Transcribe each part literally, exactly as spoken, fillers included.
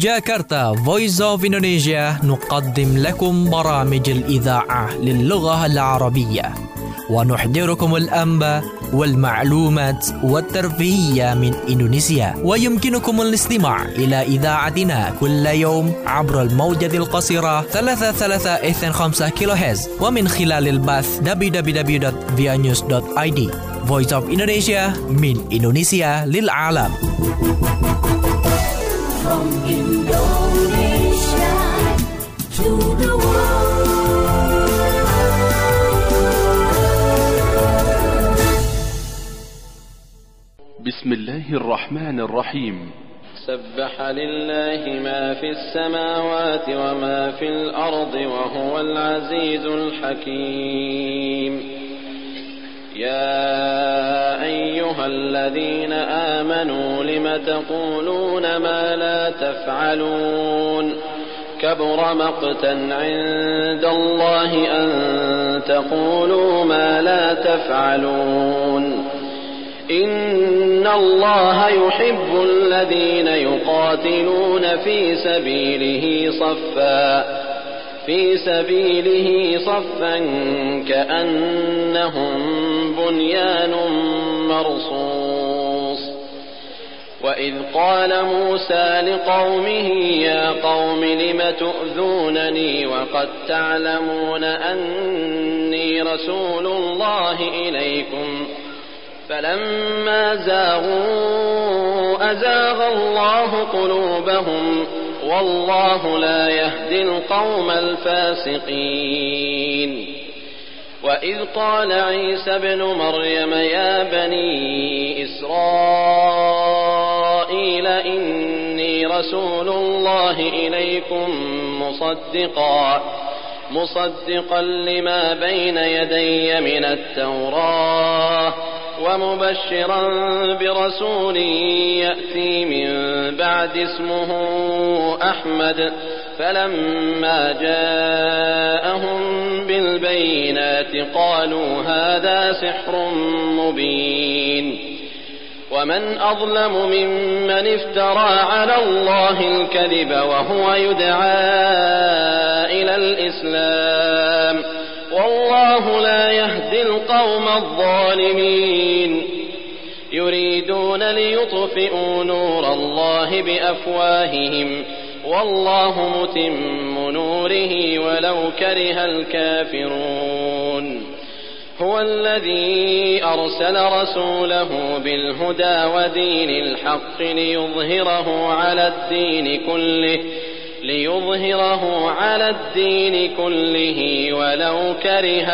جاكرتا Voice of Indonesia نقدم لكم برامج الإذاعة للغة العربية ونحضركم الأنباء والمعلومات والترفيهية من إندونيسيا. ويمكنكم الاستماع إلى إذاعتنا كل يوم عبر الموجة القصيرة ثلاثة ثلاثة اثنين خمسة كيلو هرتز ومن خلال البث دبليو دبليو دبليو دوت via news دوت آي دي. Voice of Indonesia من إندونيسيا للعالم. From Indonesia to the world. بسم الله الرحمن الرحيم. سبح لله ما في السماوات وما في الأرض وهو العزيز الحكيم. يا أيها الذين آمنوا لم تقولون ما لا تفعلون كبر مقتا عند الله أن تقولوا ما لا تفعلون إن الله يحب الذين يقاتلون في سبيله صفا في سبيله صفا كأنهم بنيان مرصوص. وإذ قال موسى لقومه يا قوم لم تؤذونني وقد تعلمون أني رسول الله إليكم فلما زاغوا أزاغ الله قلوبهم والله لا يهدي القوم الفاسقين. وإذ قال عيسى ابن مريم يا بني إسرائيل إني رسول الله إليكم مصدقا مصدقا لما بين يدي من التوراة ومبشرا برسول يأتي من بعد اسمه أحمد فلما جاءهم بالبينات قالوا هذا سحر مبين. ومن أظلم ممن افترى على الله الكذب وهو يدعى إلى الإسلام والله لا يهدي القوم الظالمين. يريدون ليطفئوا نور الله بأفواههم والله متم نوره ولو كره الكافرون. هو الذي أرسل رسوله بالهدى ودين الحق ليظهره على الدين كله ليظهره على الدين كله ولو كره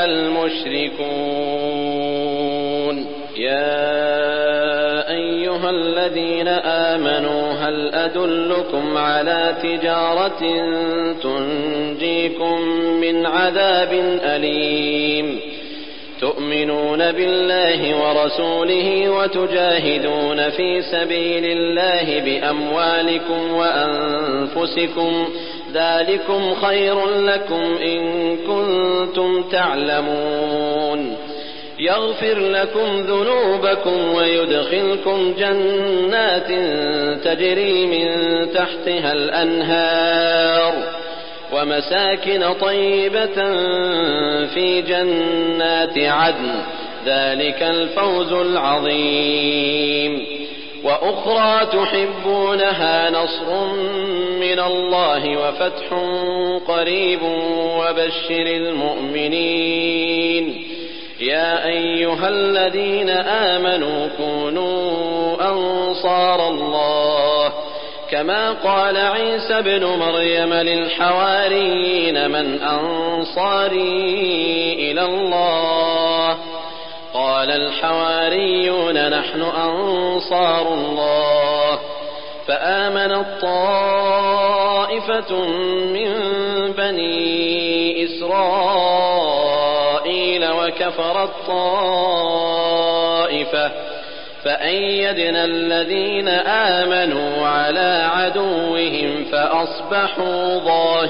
المشركون. يا أيها الذين آمنوا هل أدلكم على تجارة تنجيكم من عذاب أليم تؤمنون بالله ورسوله وتجاهدون في سبيل الله بأموالكم وأنفسكم ذلكم خير لكم إن كنتم تعلمون. يغفر لكم ذنوبكم ويدخلكم جنات تجري من تحتها الأنهار ومساكن طيبة في جنات عدن ذلك الفوز العظيم. وأخرى تحبونها نصر من الله وفتح قريب وبشر المؤمنين. يا أيها الذين آمنوا كونوا أنصار الله كما قال عيسى ابن مريم للحواريين من أنصاري إلى الله قال الحواريون نحن أنصار الله. فآمنت طائفة من بني إسرائيل وكفرت طائفة فأيدنا الذين آمنوا على عدوهم فأصبحوا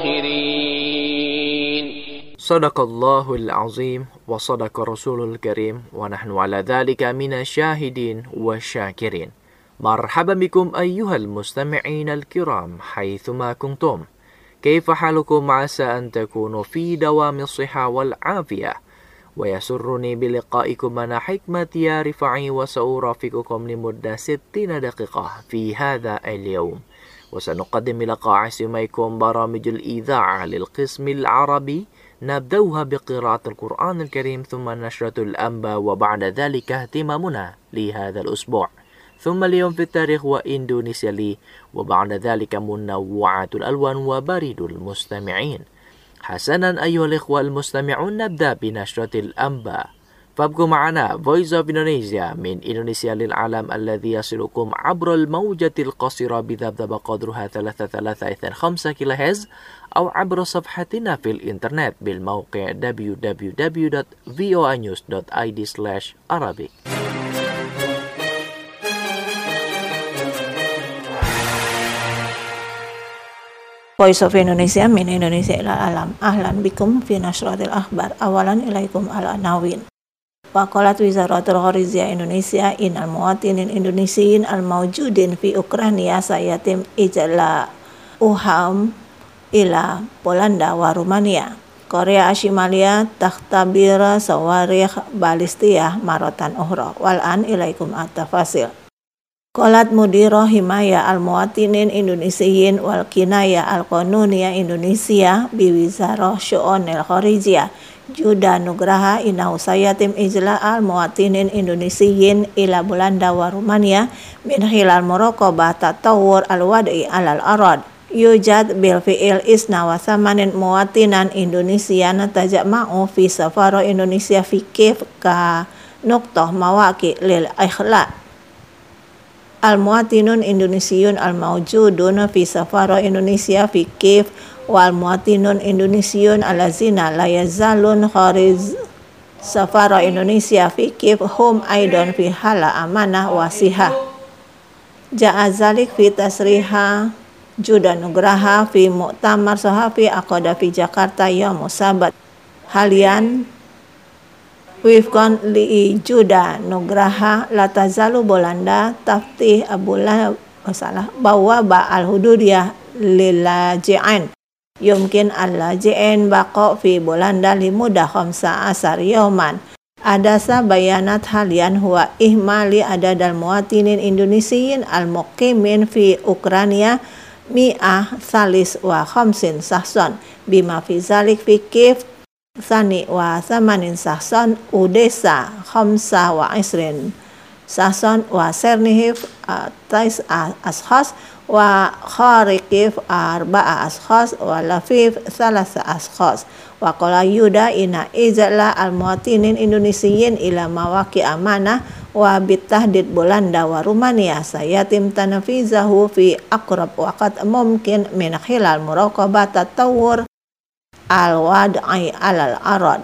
ظاهرين. صدق الله العظيم وصدق رسول الكريم ونحن على ذلك من الشاهدين والشاكرين. مرحبا بكم أيها المستمعين الكرام حيثما كنتم. كيف حالكم؟ عسى أن تكونوا في دوام الصحة والعافية، ويسرني بلقائكم أنا حكمة يا رفاعي، وسأرافقكم لمدة ستين دقيقة في هذا اليوم، وسنقدم لقاء سميكم برامج الإذاعة للقسم العربي، نبدأها بقراءة القرآن الكريم ثم نشرة الأنباء، وبعد ذلك اهتمامنا لهذا الأسبوع، ثم اليوم في التاريخ وإندونيسيا لي، وبعد ذلك منوعات الألوان وبريد المستمعين. حسنا أيها الإخوة المستمعون، نبدأ بنشرة الأنباء، فابقوا معنا Voice of Indonesia من إندونيسيا للعالم الذي يصلكم عبر الموجة القصيرة بذبذب قدرها ثلاثة ثلاثة اثنين خمسة كيلو هرتز، أو عبر صفحتنا في الإنترنت بالموقع دبليو دبليو دبليو دوت في او اي نيوز دوت اي دي سلاش arabic. Voice of Indonesia min Indonesia ila alam. Ahlan bikum fi nashratil akhbar. Awalan ilaikum al-anawin. Waqalat Wizaratul Kharijiyah Indonesia in al-muwatinin Indonesiyin al-mawjudin fi Ukraina sayatim ijla uham ila Polanda wa Rumania. Korea Shimalia takhtabira sawarikh balistiyah marotan ukhra. Wal'an ilaikum at-tafasil. Qalat Mudirah Himaya al-Muwatinin Indonesiyin wal Kinaya al-Qanuniyah Indonesia bi Wizarah Syu'unil Kharijiyah Juda Nugraha inahu sayatim ijla al-Muwatinin Indonesiyin ila Belanda wa Rumania min khilal muraqabah tatawur al-wad'i alal arad yujad bil fi'il isna wa samanin muwatinan Indonesian tajama'u fi safara Indonesia fi kif ka nuqtah mawaqi lil ikhla. Al-Muwatinun Indonesiun al-mawjudun fi safara Indonesia fi Kiev wal muwatinun Indonesiun alazina la yazalun kharij safara Indonesia fi Kiev hum aidan fi hala amanah wasihah. Ja'a zalik fi tasriha Juda Nugraha fi mu'tamar sahafi aqada fi Jakarta yaum sabat. Halian Wifkon li Juda Nugraha la tazalu Belanda taftih abula salah bahwa ba al hududiyah lilaji'an yumkin al-laji'in baqa fi Belanda limudah khamsa asar yawman. Adasa bayanat halian huwa ihmali adadal muwatinin Indonesiyin al-muqimin fi Ukraina mi'ah salis wa khamsin sahson bima fi zalik fi Kiev Sani wa samanin sahson udesa khamsa wa isrin sahson wa sernihif tais ashas wa kharikif arba'a ashas wa lafif salasa ashas. Wa qala Yuda ina izala al-muwatinin Indonesiyin ila mawaki amanah wa bitahdid Belanda wa Rumania sayatim tanafizahu fi aqrab waqt mumkin min khilal muraqabah tatawur al-wad'i alal arad.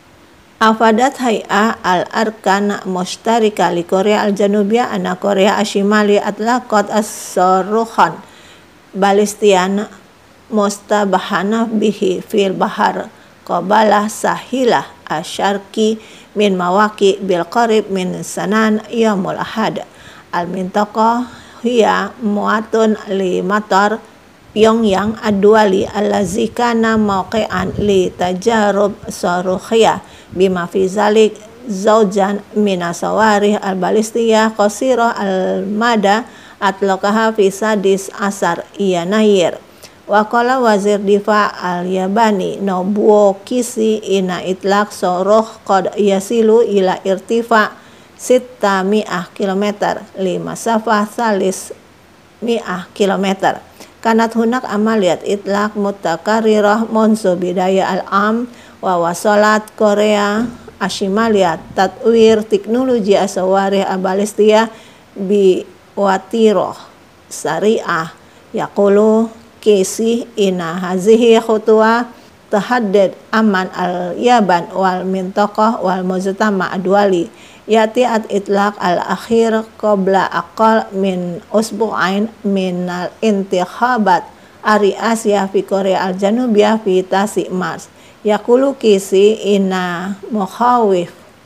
Afadat hay'ah al-arkan mushtarika li Korea al-Janubiyah anna Korea Ashimali atlaqat as-sarukhan balistian mustabahana bihi fil bahar qabalah sahilah asyarki min mawaki bil qarib min sanan yaumul ahad. Al-mintaqah hiya muatun li matar Pyongyang adwali allazi kana mawqi'an li tajarub sarukhiyah bima fi zalik zawjan min sawarih al-balistiyah qasira al-mada atlaqaha fi sadis asar Yanayir. Wa qala wazir difa al-Yabani Nobuo Kishi ina itlaq sarukh qad yasilu ila irtifa sita mi'ah kilometer li masafah salis mi'ah kilometer. Kanat hunak amaliyat itlaq mutakarirah munzu bidaya al-am wa wasalat Korea Ashimaliyat tatwir teknologi asawarih abalistiyah bi watiroh syariah yaqulu Kishi ina hazihi khutwa tahaddid aman al-Yaban wal mintaqah wal mujtama adwali yati at itlaq al-akhir qabla aqal min usbu'ain min al-intikhabat ari Asia fi Korea al-Janubiyah fi tasi Mars. Yaqulu Kishi inna mukhawif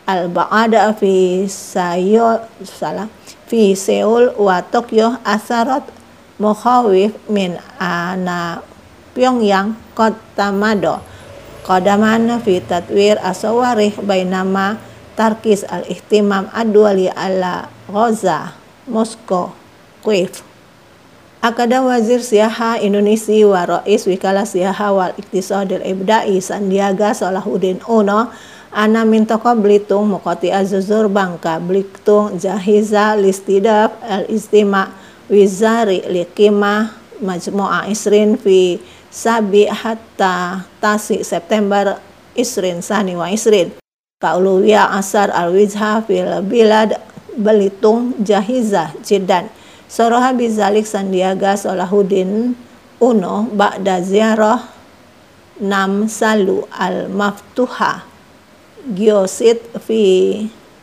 al-ba'ada fi Seoul salah fi Seoul wa Tokyo asarat mukhawif min ana Pyongyang qad tamado qadaman fi tatwir asawarih bainama tarkis al-ihtimam ad-duwali ala Gaza Moskow Kiev. Akada Wazir Siaha Indonesia wa Rais Wikala Siaha wal Iktisadil Ibda'i Sandiaga Salahuddin Uno ana mintaka Belitung Mukoti Azuzur Bangka Belitung Jahiza Listidaf Al-Istima Wizari Likimah Majmu'ah Isrin fi Sabi hatta Tasi September Isrin Sani wa Isrin Kauluwiya Asar Al-Wijha fil Bilad Belitung Jahiza Jidan Soroha bizalik Sandiaga Salahuddin Uno ba'da ziarah Nam Salu al-Maftuha Gyosit fi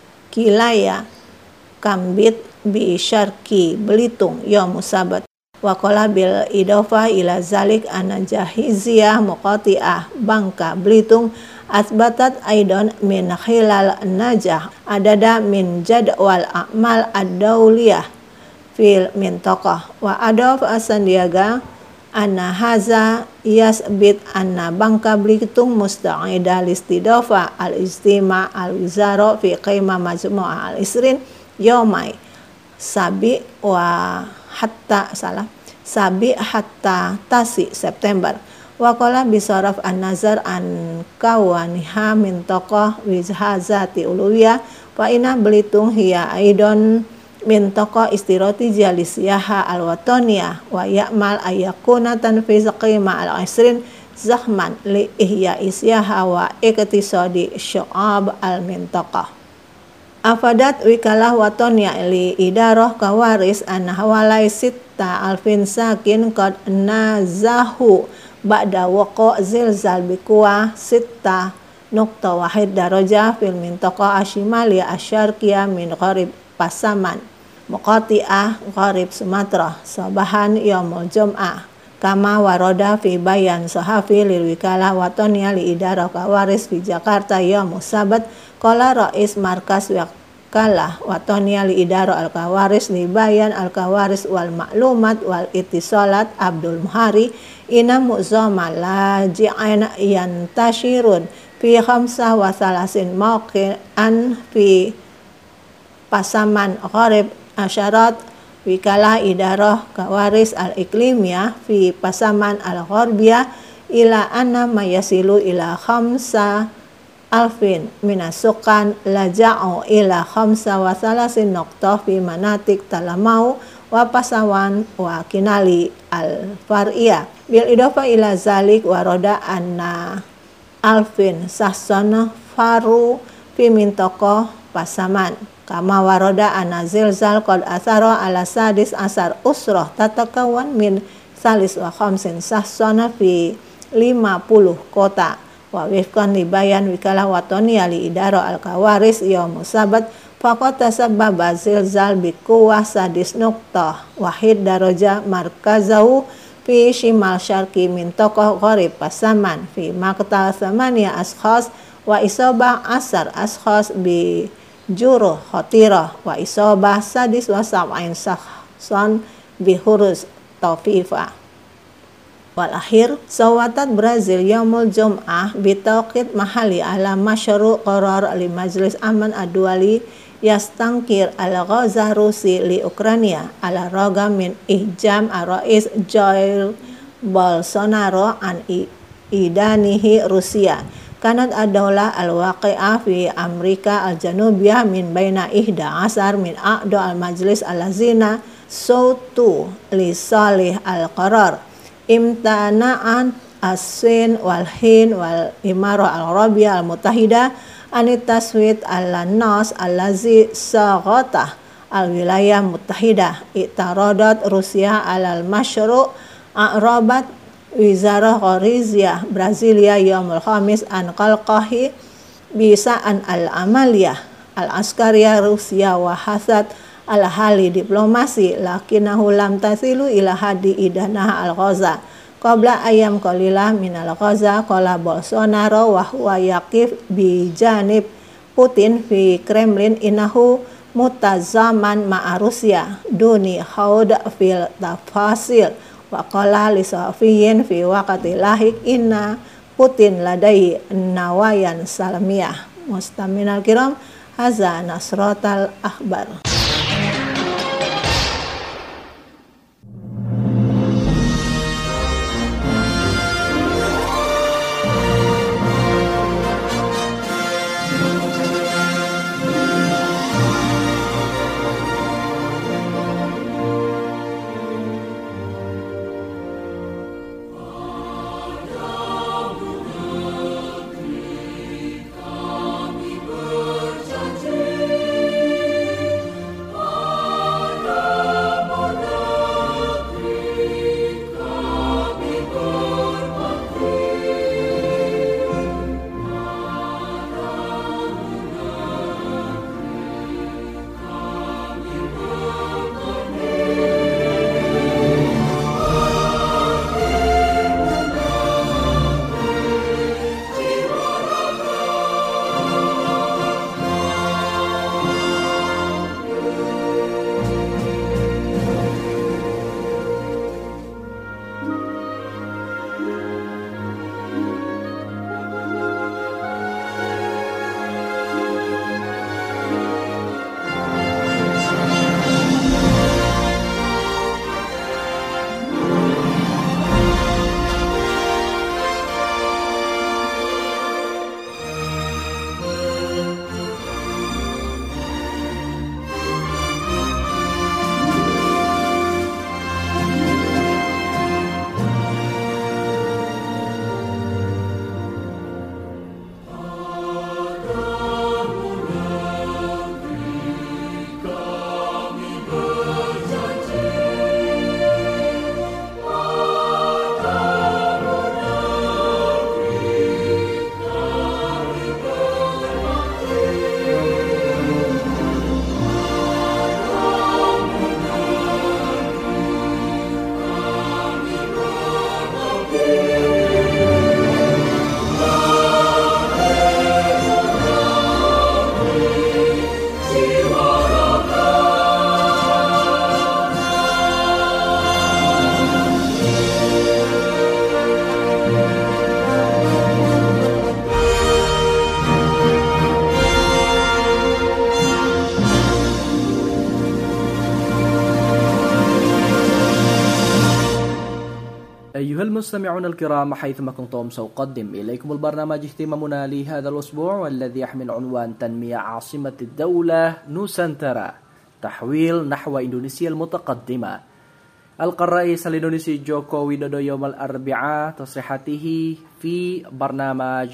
Kilaya Kambit bi Syarki Belitung Yom Sabat Waqala bil idofa ila zalik ana jahiziyah muqati'ah Bangka Belitung asbatat aidon min khilal najah adada min jadwal a'mal ad-dauliyah fil mintaqah wa adaf Sandiaga anna haza yasbit anna Bangka Belitung musta'ida listidafa al-istima al-wizara fi qima majmu'ah al-isrin yomai sabi wa hatta salah sabi hatta tasi September wa qala bisaraf an-nazar an kawaniha mintaqah wizhazati uluwiyah fa inna Belitung hiya aidon mintaka istirati jalisiyaha al-wataniyah wa ya'mal ayyakuna tanfiz qima al-isrin zahman li ihya isyaha wa iktisadi syu'ab al-mintaka. Afadat wikalah wataniyah li idarah kawaris an hawalai sitta alfin sakin qad nazahu ba'da waqa zilzal bikuwa sitta nukta wahid daraja fil mintaka ashimaliya asyarqiyah min gharib Pasaman Muqati'ah Gharib Sumatera Sabahan Yaumul Jum'ah kama waroda fi bayan sahafi lil wikalah wataniyah li idarah kawaris fi Jakarta Yaumul Sabat qala Rais Markas Wikalah wataniyah li idarah al-kawaris li bayan al-kawaris wal maklumat wal ittisalat Abdul Muhari ina mu'zama laji'an yantashirun fi khamsah wa thalasin mawqi'an fi Pasaman Gharib Asyarat wikalah idarah kawaris al-iklimiyah fi Pasaman al-Gharbiyah ila anna mayasilu ila khamsa alfin minasukan laja'u ila khamsa wa thalasin noqtah fi manatik talamau wa Pasawan wa kinali al-far'iyah bil idofa ila zalik waroda anna alfin sahsana faru fi mintoko Pasaman kama waroda ana zilzal qad athara ala sadis asar usrah tatakawan min salis wa khamsin sahsana fi lima puluh kota wa wifkan li bayan wikalah wataniyah li idara al-kawaris yaumul sabat faqad tasabbaba zilzal bi quwwah sadis nuqtah wahid daraja markazahu fi shimal syarqi mintaqah Gharib Pasaman fi maqtal thamaniya ashkhas wa isabah asar ashkhas bi juruh khatirah wa isabah sadis wa sab'in sahsan bihurus taufifa wal akhir sawatat Brazil yaumul jum'ah bitauqid mahali ala masyru' qarar li majlis aman ad-duwali yastangkir ala Gaza Rusi li Ukraina ala ragam min ihjam ar-rais Jair Bolsonaro an idanihi Rusia kanat ad-daulah al-waqi'ah fi Amerika al-Janubiyah min baina ihda asar min a'da al-majlis al-lazina sautu li salih al-qarar imtana'an as-Sin wal-Hin wal-Imarah al-Arabiyah al-Mutahidah anit taswit al-nas al-lazi saghatah al-wilayah mutahidah i'taradat Rusia al-masyru' a'rabat Wizarah Ghariziyah Brasilia yaumul khamis an qalqahi bisa'an al-amaliyah al-askariyah Rusia wa hasad al-hali diplomasi lakinahu lam tasilu ila hadi idanah al-Ghaza qabla ayam qalilah min al-Ghaza qala Bolsonaro wa huwa yaqif bi janib Putin في كرملين إنه متزامن مع روسيا دون خوض في التفاصيل. وقال لصحفي في وقت لاحق إن بوتين لديه نوايا سلمية. مستمعينا الكرام، هذا نشرة الأخبار. أيها المستمعون الكرام، حيثما كنتم سأقدم إليكم البرنامج اهتمامنا لهذا الأسبوع، والذي يحمل عنوان تنمية عاصمة الدولة نوسانترا، تحويل نحو إندونيسيا المتقدمة. ألقى الرئيس الإندونيسي جوكو ويدودو يوم الأربعاء تصريحاته في برنامج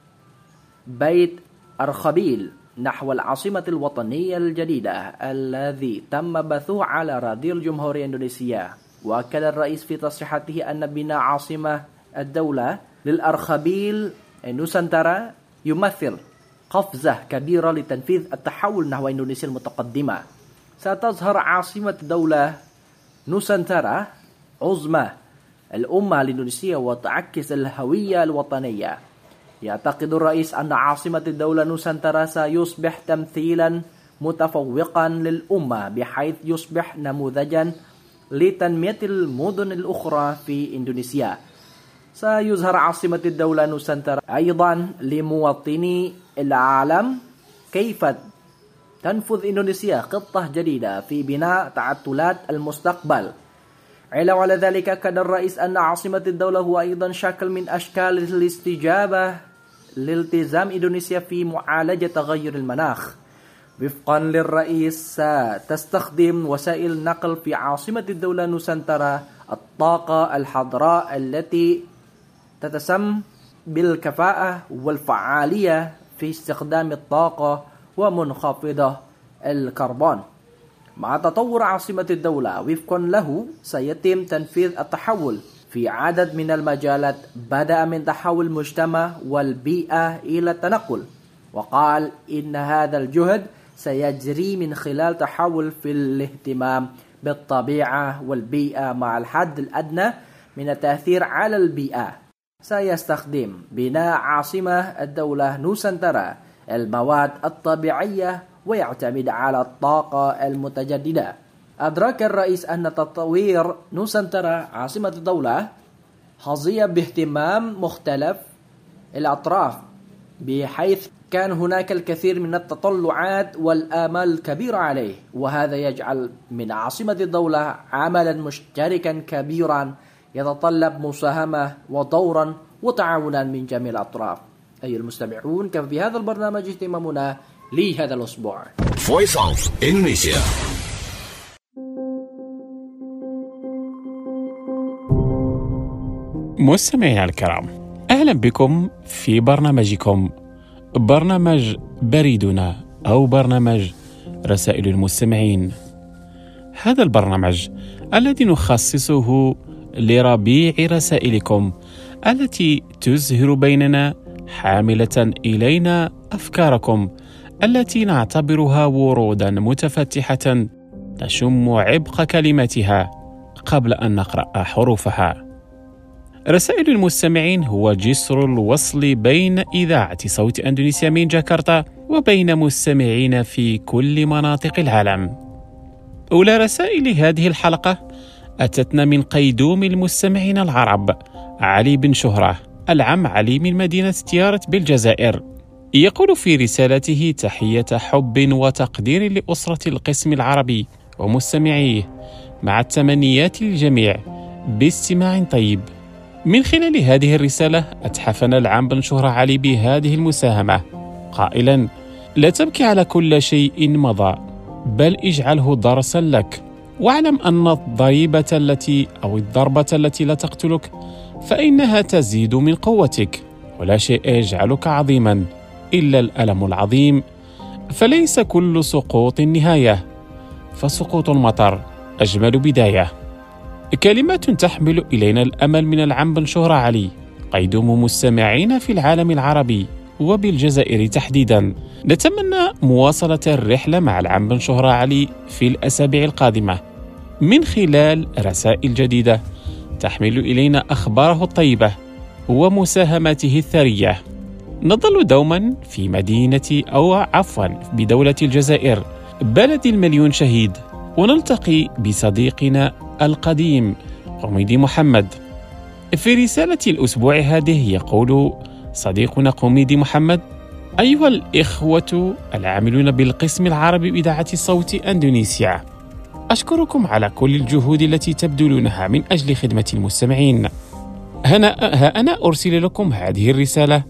بيت أرخبيل نحو العاصمة الوطنية الجديدة الذي تم بثه على راديو الجمهورية إندونيسيا. وأكد الرئيس في تصريحاته أن بناء عاصمة الدولة للأرخبيل نوسانترا يمثل قفزة كبيرة لتنفيذ التحول نحو إندونيسيا المتقدمة. ستظهر عاصمة الدولة نوسانترا عظمى الأمة الإندونيسية وتعكس الهوية الوطنية. يعتقد الرئيس أن عاصمة الدولة نوسانترا سيصبح تمثيلا متفوقا للأمة، بحيث يصبح نموذجا لتنمية المدن الأخرى في إندونيسيا. سيظهر عاصمة الدولة نوسانترا أيضا لمواطني العالم كيف تنفذ إندونيسيا خطة جديدة في بناء تعطلات المستقبل. علاوة على ذلك، أكد الرئيس أن عاصمة الدولة هو أيضا شكل من أشكال الاستجابة لالتزام إندونيسيا في معالجة تغير المناخ. وفقا للرئيس، ستستخدم وسائل النقل في عاصمة الدولة نوسانترا الطاقة الحضراء التي تتسم بالكفاءة والفعالية في استخدام الطاقة ومنخفضة الكربون. مع تطور عاصمة الدولة وفقا له، سيتم تنفيذ التحول في عدد من المجالات، بدأ من تحول المجتمع والبيئة إلى التنقل. وقال إن هذا الجهد سيجري من خلال تحول في الاهتمام بالطبيعة والبيئة مع الحد الأدنى من التأثير على البيئة. سيستخدم بناء عاصمة الدولة نوسانترا المواد الطبيعية ويعتمد على الطاقة المتجددة. أدرك الرئيس أن تطوير نوسنترا عاصمة الدولة حظي باهتمام مختلف الأطراف، بحيث كان هناك الكثير من التطلعات والآمال الكبيرة عليه، وهذا يجعل من عاصمة الدولة عملا مشتركا كبيرا يتطلب مساهمة ودورا وتعاونا من جميع الأطراف. أيها المستمعون، كان في هذا البرنامج اهتمامنا لهذا الأسبوع. Voice of Indonesia. مستمعينا الكرام، أهلا بكم في برنامجكم برنامج بريدنا أو برنامج رسائل المستمعين. هذا البرنامج الذي نخصصه لربيع رسائلكم التي تزهر بيننا حاملة إلينا أفكاركم التي نعتبرها ورودا متفتحة نشم عبق كلماتها قبل أن نقرأ حروفها. رسائل المستمعين هو جسر الوصل بين إذاعة صوت أندونيسيا من جاكرتا وبين مستمعين في كل مناطق العالم. أولى رسائل هذه الحلقة أتتنا من قيدوم المستمعين العرب علي بن شهرة، العم علي من مدينة تيارة بالجزائر. يقول في رسالته: تحية حب وتقدير لأسرة القسم العربي ومستمعيه، مع التمنيات للجميع باستماع طيب. من خلال هذه الرسالة أتحفنا العم بن شهرة علي بهذه المساهمة قائلا: لا تبكي على كل شيء مضى، بل اجعله درسا لك، واعلم أن الضريبة التي أو الضربة التي لا تقتلك فإنها تزيد من قوتك، ولا شيء يجعلك عظيما إلا الألم العظيم، فليس كل سقوط نهاية، فسقوط المطر أجمل بداية. كلمات تحمل إلينا الأمل من العم بن شهرة علي، قيدوم مستمعين في العالم العربي وبالجزائر تحديدا. نتمنى مواصلة الرحلة مع العم بن شهرة علي في الأسابيع القادمة من خلال رسائل جديدة تحمل إلينا أخباره الطيبة ومساهماته الثرية. نظل دوما في مدينة أو عفوا بدولة الجزائر، بلد المليون شهيد، ونلتقي بصديقنا القديم قميدي محمد. في رسالة الأسبوع هذه يقول صديقنا قميدي محمد: أيها الإخوة العاملون بالقسم العربي بإذاعة صوت أندونيسيا، أشكركم على كل الجهود التي تبذلونها من أجل خدمة المستمعين. هنا ها أنا أرسل لكم هذه الرسالة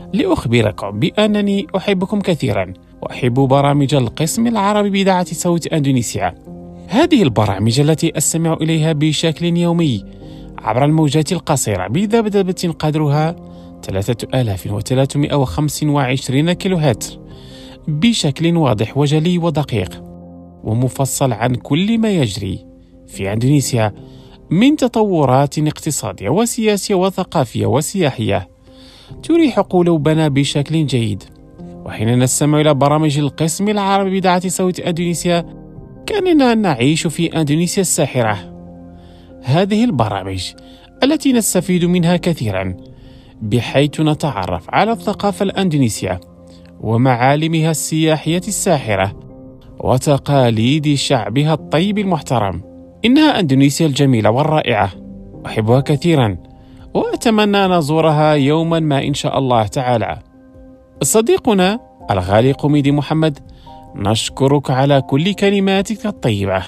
لأخبركم بأنني أحبكم كثيرا، وأحب برامج القسم العربي بإذاعة صوت أندونيسيا. هذه البرامج التي أستمع إليها بشكل يومي عبر الموجات القصيرة بذبذبة قدرها ثلاثة آلاف وثلاثمائة وخمسة وعشرين كيلوهاتر، بشكل واضح وجلي ودقيق ومفصل عن كل ما يجري في أندونيسيا من تطورات اقتصادية وسياسية وثقافية وسياحية، تريح قلوبنا بشكل جيد. وحين نستمع إلى برامج القسم العربي بإذاعة صوت أندونيسيا كأننا نعيش في أندونيسيا الساحرة. هذه البرامج التي نستفيد منها كثيرا، بحيث نتعرف على الثقافة الأندونيسية ومعالمها السياحية الساحرة وتقاليد شعبها الطيب المحترم. إنها أندونيسيا الجميلة والرائعة، أحبها كثيرا وأتمنى أن أزورها يوما ما إن شاء الله تعالى. صديقنا الغالي قميدي محمد، نشكرك على كل كلماتك الطيبة،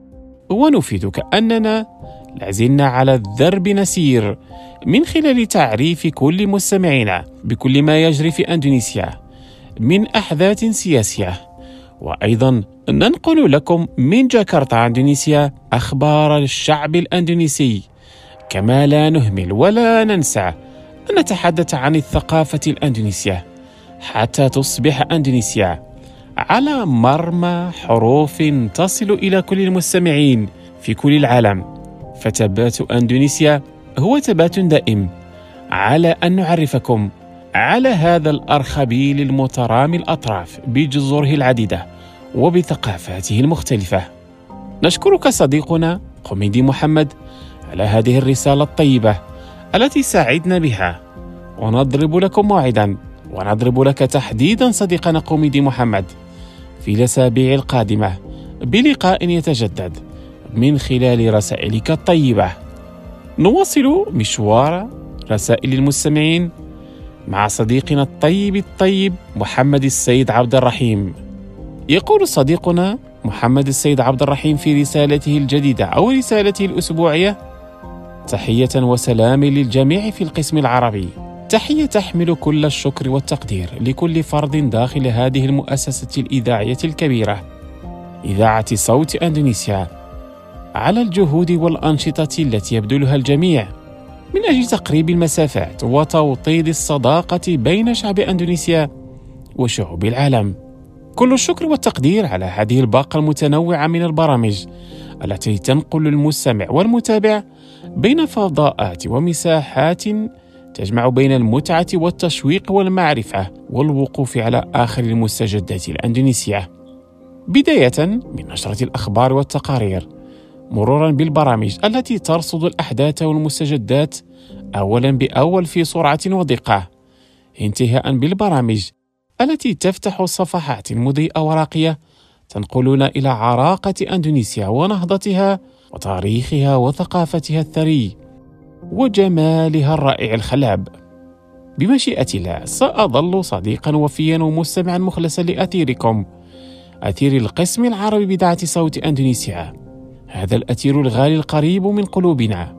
ونفيدك أننا لازلنا على الدرب نسير من خلال تعريف كل مستمعينا بكل ما يجري في أندونيسيا من أحداث سياسية، وأيضا ننقل لكم من جاكرتا أندونيسيا أخبار الشعب الأندونيسي، كما لا نهمل ولا ننسى أن نتحدث عن الثقافة الأندونيسية حتى تصبح أندونيسيا على مرمى حروف تصل إلى كل المستمعين في كل العالم. فتبات أندونيسيا هو تبات دائم على أن نعرفكم على هذا الأرخبيل المترامي الأطراف بجذوره العديدة وبثقافاته المختلفة. نشكرك صديقنا قميدي محمد على هذه الرسالة الطيبة التي سعدنا بها، ونضرب لكم موعدا ونضرب لك تحديدا صديقنا قوميدي محمد في الأسابيع القادمة بلقاء يتجدد من خلال رسائلك الطيبة. نواصل مشوار رسائل المستمعين مع صديقنا الطيب الطيب محمد السيد عبد الرحيم. يقول صديقنا محمد السيد عبد الرحيم في رسالته الجديدة أو رسالته الأسبوعية: تحية وسلام للجميع في القسم العربي. تحية تحمل كل الشكر والتقدير لكل فرد داخل هذه المؤسسة الإذاعية الكبيرة، إذاعة صوت أندونيسيا، على الجهود والأنشطة التي يبذلها الجميع من أجل تقريب المسافات وتوطيد الصداقة بين شعب أندونيسيا وشعوب العالم. كل الشكر والتقدير على هذه الباقة المتنوعة من البرامج التي تنقل المستمع والمتابع بين فضاءات ومساحات تجمع بين المتعة والتشويق والمعرفة والوقوف على آخر المستجدات الأندونيسية، بداية من نشرة الأخبار والتقارير، مرورا بالبرامج التي ترصد الأحداث والمستجدات أولا بأول في سرعة ودقة، انتهاء بالبرامج التي تفتح صفحات مضيئة وراقية تنقلنا إلى عراقة أندونيسيا ونهضتها وتاريخها وثقافتها الثري وجمالها الرائع الخلاب. بمشيئة الله سأظل صديقا وفيا ومستمعا مخلصا لأثيركم، أثير القسم العربي بإذاعة صوت أندونيسيا، هذا الأثير الغالي القريب من قلوبنا،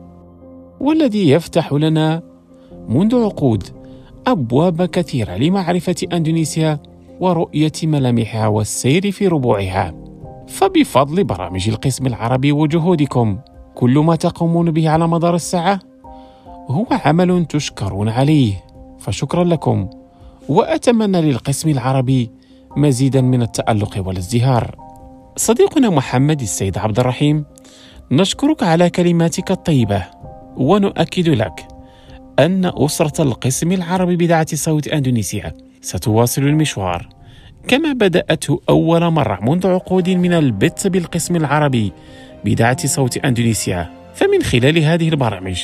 والذي يفتح لنا منذ عقود أبواب كثيرة لمعرفة أندونيسيا ورؤية ملامحها والسير في ربوعها. فبفضل برامج القسم العربي وجهودكم، كل ما تقومون به على مدار الساعة هو عمل تشكرون عليه، فشكرا لكم، وأتمنى للقسم العربي مزيدا من التألق والازدهار. صديقنا محمد السيد عبد الرحيم، نشكرك على كلماتك الطيبة، ونؤكد لك أن أسرة القسم العربي بإذاعة صوت أندونيسيا ستواصل المشوار كما بدأته أول مرة منذ عقود من البث بالقسم العربي بإذاعة صوت أندونيسيا. فمن خلال هذه البرامج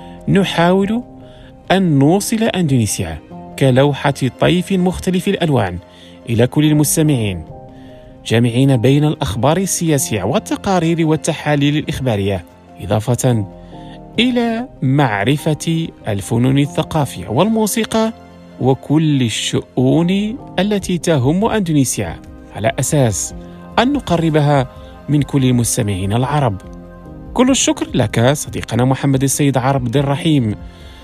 نحاول أن نوصل أندونيسيا كلوحة طيف مختلف الألوان إلى كل المستمعين، جامعين بين الأخبار السياسية والتقارير والتحاليل الإخبارية، إضافة إلى معرفة الفنون الثقافية والموسيقى وكل الشؤون التي تهم أندونيسيا، على أساس أن نقربها من كل المستمعين العرب. كل الشكر لك صديقنا محمد السيد عبد الرحيم،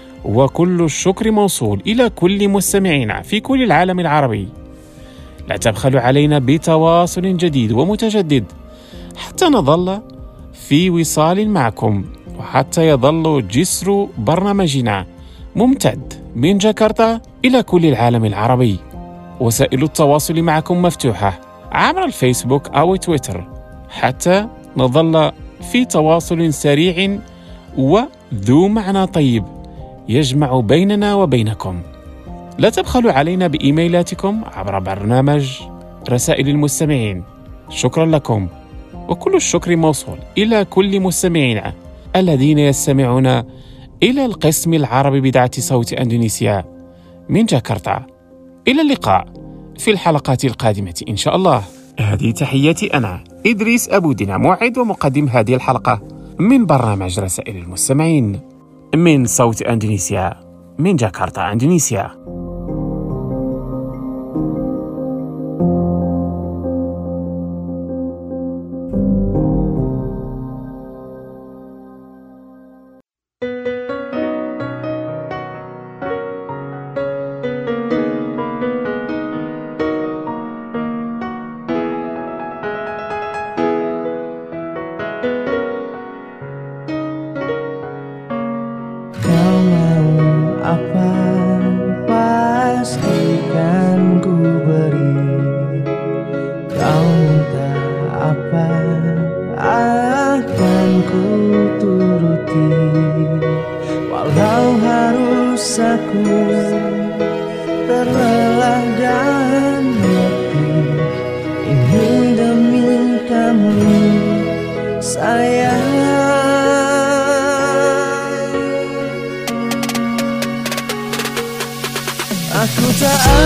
وكل الشكر موصول إلى كل مستمعينا في كل العالم العربي. لا تبخلوا علينا بتواصل جديد ومتجدد حتى نظل في وصال معكم، وحتى يظل جسر برنامجنا ممتد من جاكرتا إلى كل العالم العربي. وسائل التواصل معكم مفتوحة عبر الفيسبوك أو تويتر حتى نظل في تواصل سريع وذو معنى طيب يجمع بيننا وبينكم. لا تبخلوا علينا بإيميلاتكم عبر برنامج رسائل المستمعين. شكرا لكم، وكل الشكر موصول إلى كل مستمعينا الذين يستمعون إلى القسم العربي بإذاعة صوت أندونيسيا من جاكرتا. إلى اللقاء في الحلقات القادمة إن شاء الله. هذه تحياتي أنا إدريس أبو دينا، موعد ومقدم هذه الحلقة من برنامج رسائل المستمعين من صوت أندونيسيا من جاكرتا أندونيسيا. Aku tak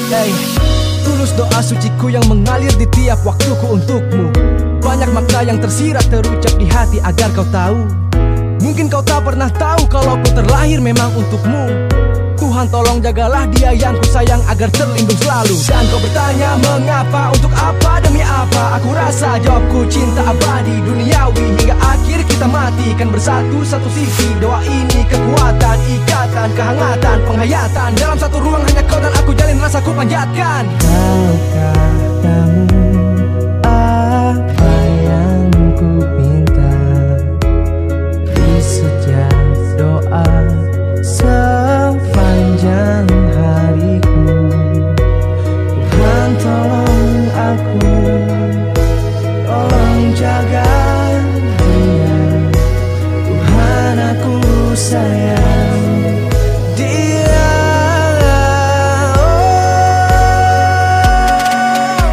Hey, tulus doa suciku yang mengalir di tiap waktuku untukmu. Banyak makna yang tersirat terucap di hati agar kau tahu. Mungkin kau tak pernah tahu kalau ku terlahir memang untukmu. Tuhan tolong jagalah dia yang ku sayang agar terlindung selalu. Dan kau bertanya mengapa, untuk apa, demi apa? Aku rasa jawabku cinta abadi, duniawi hingga akhir kita mati. Kan bersatu satu sisi, doa ini kekuatan, ikatan, kehangatan, penghayatan. Dalam satu ruang hanya kau dan aku, jalin rasaku panjatkan. Tahukah kamu apa yang ku minta di setiap doa sepanjang hariku? Tuhan tolong aku, tolong jaga dia. Tuhan aku sayang dia. Oh,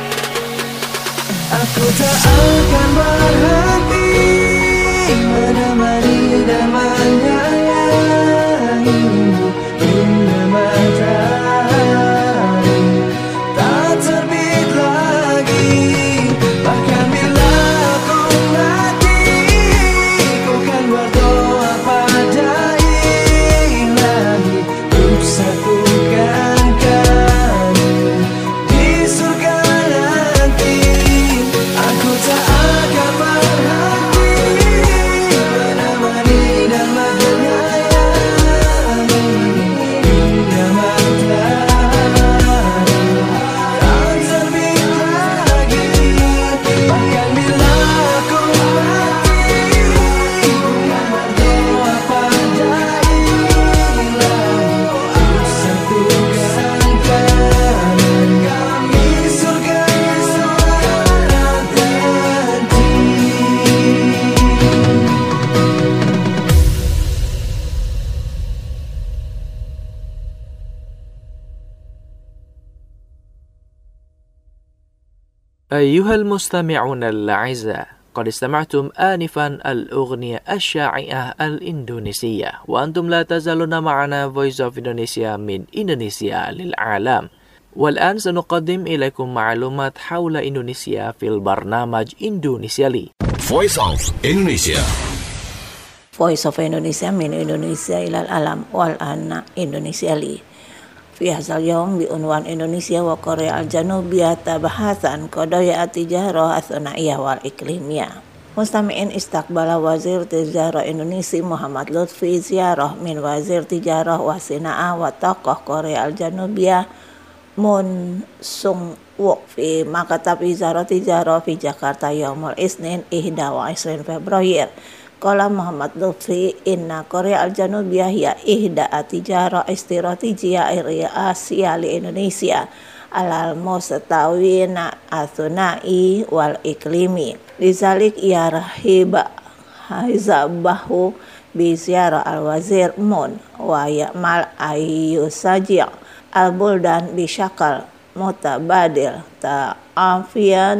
aku tak akan berhenti menemani dan menyayangi hingga matahari tak terbit lagi. Bahkan bila aku mati, ku kan berdoa pada Ilahi untuk satukan kami di surga nanti. Aku tak akan berhenti menemani dan menyayangi hingga matahari tak terbit lagi. Bahkan bila aku mati, ku kan berdoa pada Ilahi untuk satukan kami di surga nanti. أيها المستمعون الأعزاء، قد استمعتم آنفا الأغنية الشائعة الإندونيسية، وأنتم لا تزالون معنا Voice of Indonesia من إندونيسيا للعالم. والآن سنقدم إليكم معلومات حول إندونيسيا في البرنامج إندونيسيا لي. Voice of Indonesia. Voice of Indonesia من إندونيسيا إلى العالم. والآن إندونيسيا لي. في هذا اليوم بعنوان إندونيسيا وكوريا الجنوبية تبحثان قضايا التجارة الثنائية والإقليمية. مستمعين، استقبل وزير تجارة إندونيسي محمد لطفي زيارة من وزير تجارة وصناعة وطاقة كوريا الجنوبية مون سونغ ووك في مكتب وزارة التجارة في جاكرتا يوم الاثنين واحد وعشرين فبراير. قال محمد لطفي إن كوريا الجنوبية هي إحدى التجارة استراتيجية الرئيسية لإندونيسيا على المستوى الثنائي والإقليمي. لذلك يرحب حزبه بزيارة الوزير مون ويأمل أن يشجع البلدان بشكل متبادل تعافيا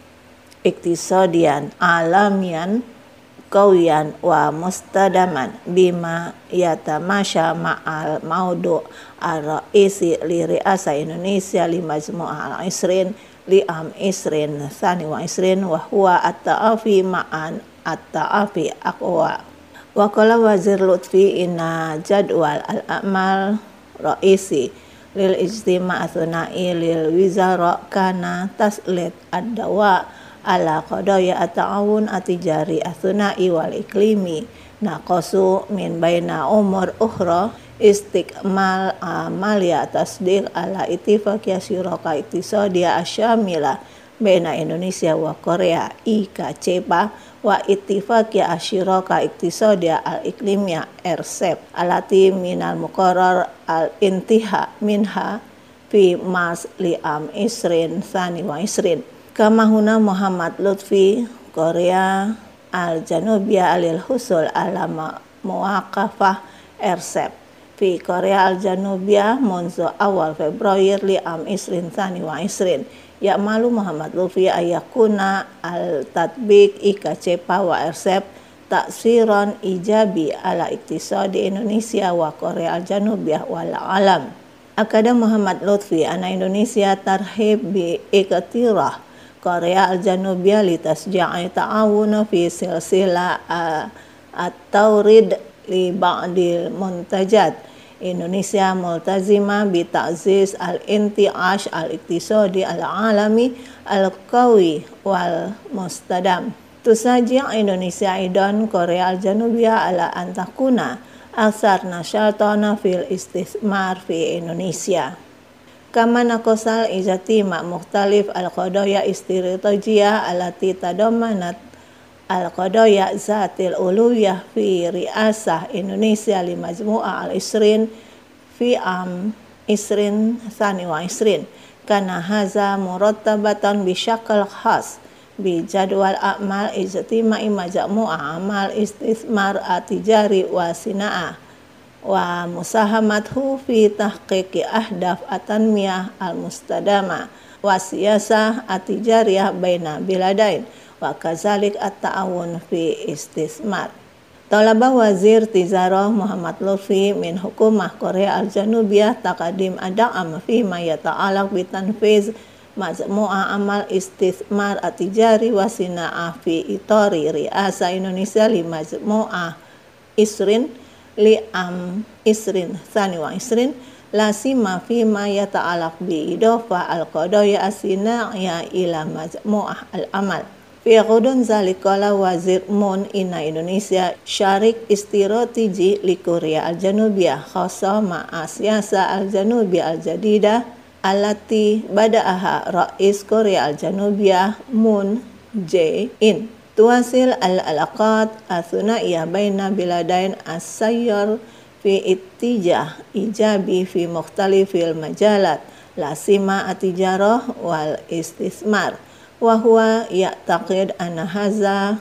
اقتصاديا عالميا قويا ومستداما بما يتماشى مع الموضوع الرئيسي لرئاسة إندونيسيا لمجموعة العشرين لعام عشرين اثنين وعشرين وهو التعافي مع التعافي أقوى. وقال وزير لطفي إن جدول الأعمال الرئيسي للاجتماع الثنائي للوزراء كان تسليط الضوء على قضايا التعاون التجاري الثنائي والإقليمي نقص من بين أمور أخرى استكمال عملية تصديق على اتفاقية شراكة اقتصادية الشاملة بين إندونيسيا وكوريا إي كي سي بي إيه واتفاقية الشراكة الاقتصادية الإقليمية إر سي إ بي التي من المقرر الانتهاء منها في مارس لعام عشرين اثنين وعشرين. كما هنا محمد لطفي كوريا الجنوبية للحصول على موقفة إر سي إ بي في كوريا الجنوبية منذ أول فبراير لعام عشرين اثنين وعشرين. يأمل محمد لطفي أن يكون التطبيق إي كي سي بي إيه وإر سي إ بي تأثيرا إيجابي على اقتصاد إندونيسيا وكوريا الجنوبية والعالم. Akadem Muhammad Lutfi ana Indonesia tarhib bi iktirah Korea Al-Janubiyah li tasja'i ta'awun fi silsilah at-tawrid li ba'dil muntajat. Indonesia multazima bi ta'ziz al-inti'ash al-iktisadi al-alami al-qawi wal mustadam. Tusaji' Indonesia idan Korea Al-Janubiyah ala antakuna aksar nasyatana fil istismar fi Indonesia. Kama nakosal ijatima mukhtalif al-qadaya istiratijiyah alati tadamanat al-qadaya zatil uluyah fi riasah Indonesia li majmu'ah al-isrin fi am isrin thani wa isrin. Kana haza murattabatan bisyakal khas bi jadwal a'mal ijtima'i majmu'ah amal istismar atijari wa sina'ah wa musahamathu fi tahqiqi ahdaf atanmiyah al-mustadama wa siyasah atijariyah baina biladain wa kazalik at-ta'awun fi istismar. Talaba Wazir Tizarah Muhammad Lutfi min Hukumah Korea Al-Janubiyah taqadim ada'am fi ma yata'alaq bi tanfiz majmu'ah amal istismar atijari wa sina'ah fi itori riasa Indonesia li majmu'ah isrin li am isrin thani wa isrin la sima fi ma yata'alaq bi idofa al-qadaya as-sina'iyah ila majmu'ah al-amal. Fi ghudun zalikala Wazir Mun ina Indonesia syarik istiratiji li Korea Al-Janubiyah khasa ma'a siyasa Al-Janubiyah al-jadidah alati bada'aha Rais Korea Al-Janubiyah Moon Jae-in. Tuasil al-alaqat athuna'iyah baina biladain as-sayyar fi ittijah ijabi fi mukhtalifil majalat la sima atijarah wal istismar wa huwa ya'taqid anna haza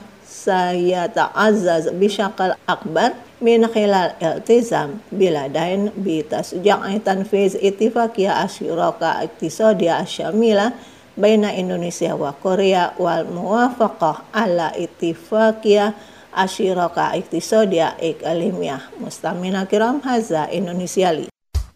sayata'azzaz bisyakal akbar min khilal iltizam biladain bi tasja'i tanfiz ittifaqiyah asyuraka iktisadiyah asyamila baina Indonesia wa Korea wal muwafaqah ala ittifaqiyah asyuraka iktisadiyah iklimiyah. Mustamina kiram haza Indonesiali.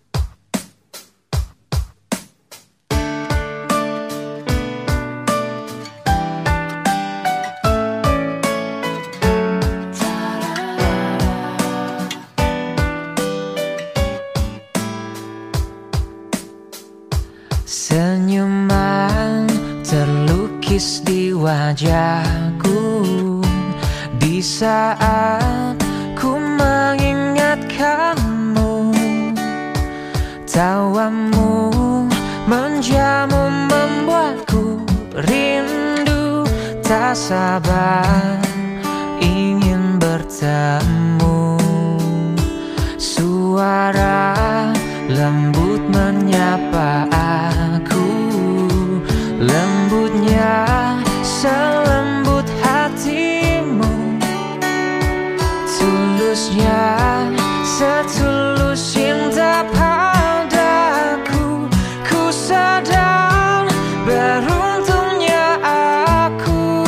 Senyuman terlukis di wajahku di saat ku mengingat kamu. Tawamu menjamu membuatku rindu, tak sabar ingin bertemu. Suara lembut menyapa aku, lembutnya selembut hatimu, tulusnya setulus cinta padaku. Ku sadar beruntungnya aku,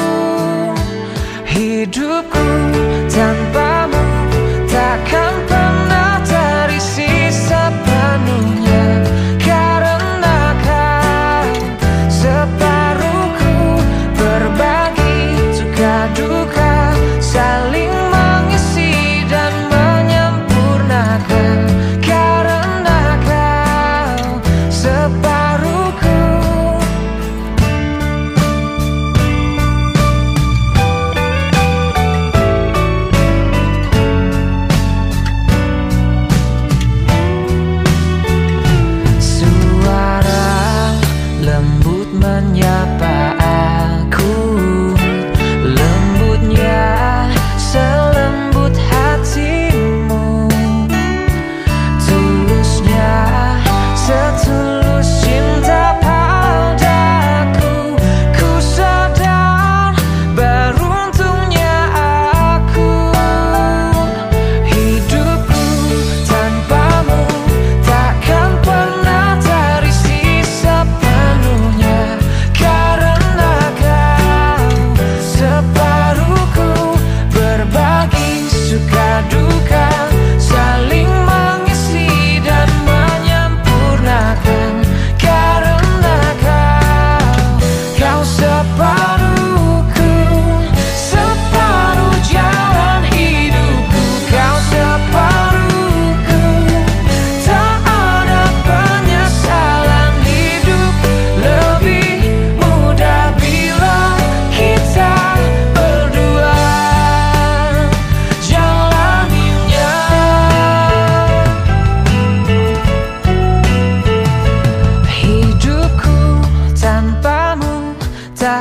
hidupku tanpamu takkan pernah terisi.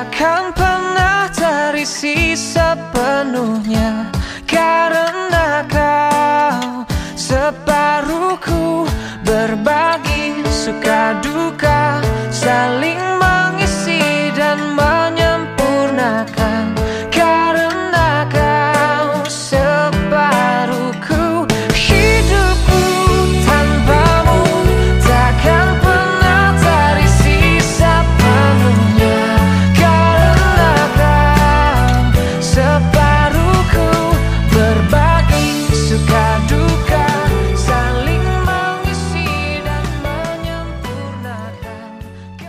takkan pernah terisi sepenuhnya, karena kau separuhku, berbagi suka duka, saling mengisi dan menyempurnakan. Karena kau separuhku, hidupku tanpamu takkan pernah terisi sepenuhnya, karena kau separuhku, berbagi suka duka, saling mengisi dan menyempurnakan.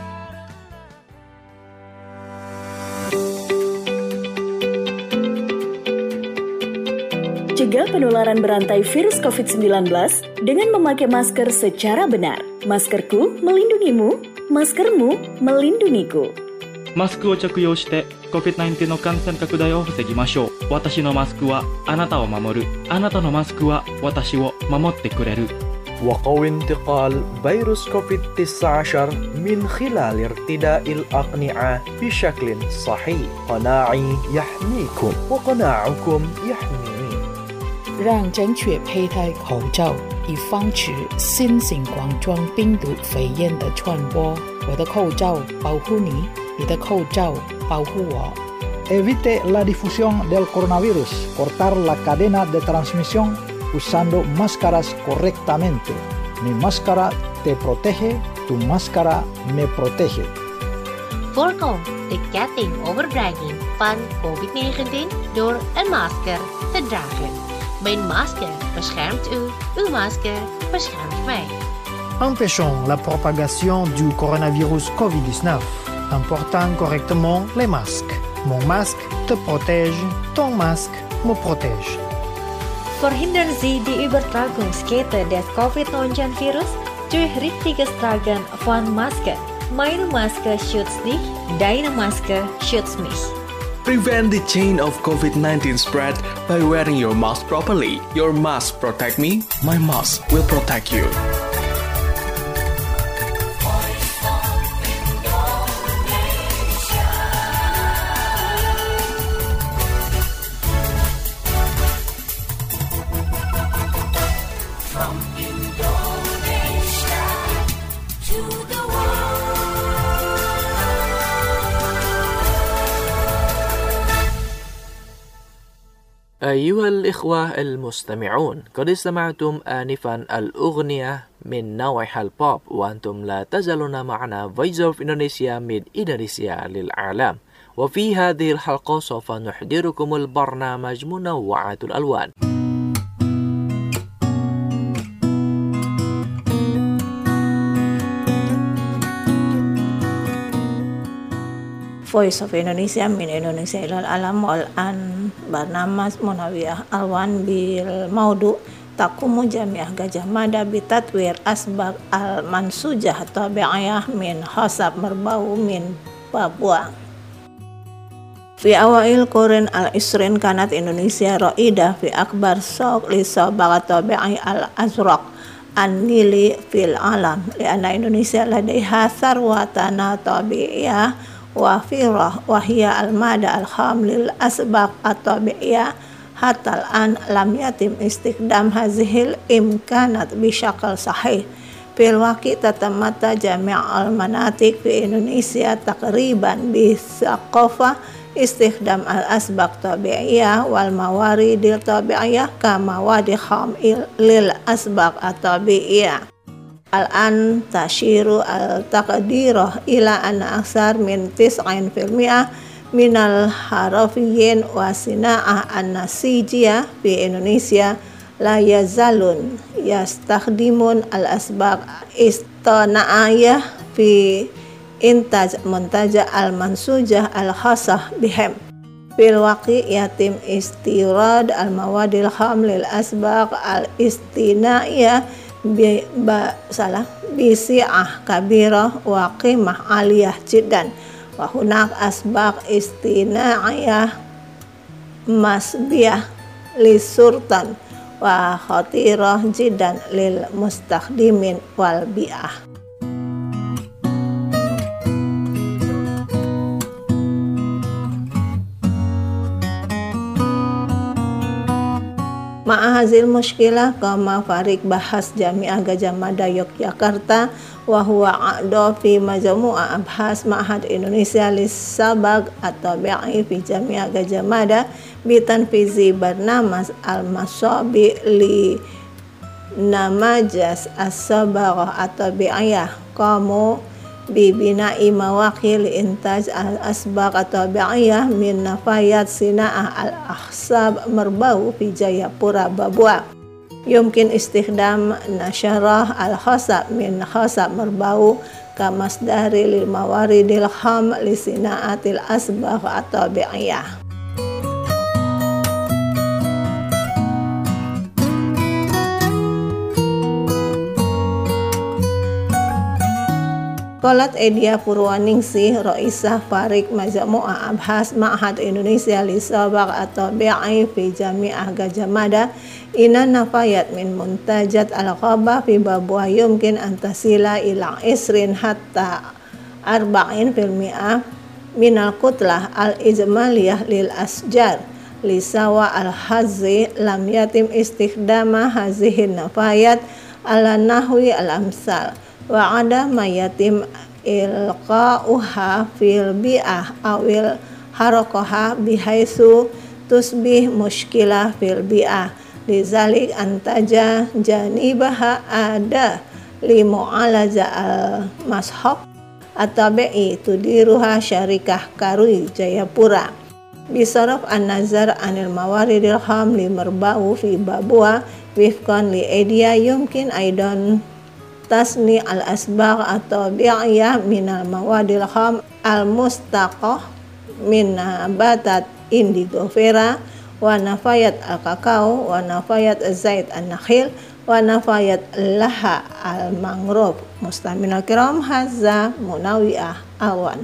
Cegah penularan berantai virus covid sembilan belas dengan memakai masker secara benar. Maskerku melindungimu, maskermu melindungiku. マスクを着用して コビッドナインティーン の感染拡大を防ぎましょう。私のマスクはあなたを守る。あなたのマスクは私を守ってくれる。 وقوي انتقال فيروس كوفيد تسعة عشر من خلال ارتداء الأقنعة بشكل صحيح. قناعي يحميكم وقناعكم يحميني. 让正确佩戴口罩，以防止新型冠状病毒肺炎的传播。我的口罩保护你，你的口罩保护我。 Evite la difusión del coronavirus. Cortar la cadena de transmisión usando máscaras correctamente. Mi máscara te protege, tu máscara me protege. Voorkom de ketting overbrenging van covid negentien door een masker te dragen. Mijn masker beschermt u, uw masker beschermt mij. Empêchons la propagation du coronavirus covid dix-neuf en portant correctement les masques. Mon masque te protège, ton masque me protège. Verhindern Sie die Übertragungskette des covid neunzehn virus durch richtiges Tragen von Maske. Meine Maske schützt dich, deine Maske schützt mich. Prevent the chain of covid nineteen spread by wearing your mask properly. Your mask protect me, my mask will protect you. أيها الإخوة المستمعون، قد استمعتم آنفا الأغنية من نوعها البوب، وأنتم لا تزالون معنا Voice of Indonesia من إندونيسيا للعالم. وفي هذه الحلقة سوف نحضركم البرنامج منوعات الألوان. Voice of Indonesia من إندونيسيا إلى العالم. والآن برنامج منوعات الألوان بالموضوع تقوم جميع Gajah Mada بتطوير أسباب المنسوجة الطبيعية من خشب مربوع من بابوا. في أوائل القرن العشرين كانت إندونيسيا رائدة في أكبر سوق للصبغة الطبيعي الأزرق النيلي في العالم، لأن إندونيسيا لديها ثروة طبيعية وافرة وهي المادة الخام للأسباب الطبيعية. حتى الآن لم يتم استخدام هذه الإمكانات بشكل صحيح. في الواقع تتمتع جميع المناطق في إندونيسيا تقريبا بثقافة استخدام الأسباب الطبيعية والموارد الطبيعية كمواد خام للأسباب الطبيعية. الآن تشير التقدير إلى أن أكثر من تسعين بالمئة من الحرفيين والصناعة النسيجية في إندونيسيا لا يزالون يستخدمون الأسباب الاصطناعية في إنتاج منتج المنسوجة الخاصة بهم. في الواقع يتم استيراد المواد الخام للأسباب الاصطناعية بسعة كبيرة وقيمة عالية جدا، وهناك أسباب اصطناعية مسبية للسرطان وخطيرة جدا للمستخدمين والبيئة. Ma'ahazil mushkilah kama Farik bahas Jami'ah Gajah Mada Yogyakarta wa huwa a'do fi majmu'a abhas Ma'had Indonesia lis-sabag atau bi'i fi Jami'ah Gajah Mada bitanfizi barnamas al-masabi li namajas as-sabarah atau bi'ayah kamu bibina'i mawakil intaj al-asbaq atau bi'ayah min nafayat sina'ah al-akhsab merbau fi Jayapura Babua. Yumkin istikhdam nasyarah al-khasab min khasab merbau kamasdari lil mawaridil kham li sina'atil asbaq atau bi'ayah. Qalat Edia Purwaningsih Raisah Farik Majmu'ah Abhas Ma'had Indonesia Lisabaq atau bi'i fi Jami'ah Gajah Mada inna nafayat min muntajat al-qabah fi Babua yumkin antasila ila isrin hatta arba'in fil mi'ah minal kutlah al-ijmaliyah lil asjar lisawa al-hazzi lam yatim istikhdama hazihin nafayat ala nahwi al-amsal wa ada mayatim ilqa'uha fil bi'ah awil harokoha bihaisu tusbih mushkilah fil bi'ah lizalik antaja janibaha ada limu'alaja al-mashok atau bi'i tudiruha syarikah karui Jayapura bisaraf an-nazar anil mawaridil kham li merba'u fi Babua wifkan li edia yumkin aidan tasni al-asbaq atau bi'iyah minal mawadil kham al-mustaqah min nabatat indigo vera wa nafayat al-kakao wa nafayat zaid an-nakhil wa nafayat laha al-mangrove. Muslimin al-kiram, hadza Munawiah Awan.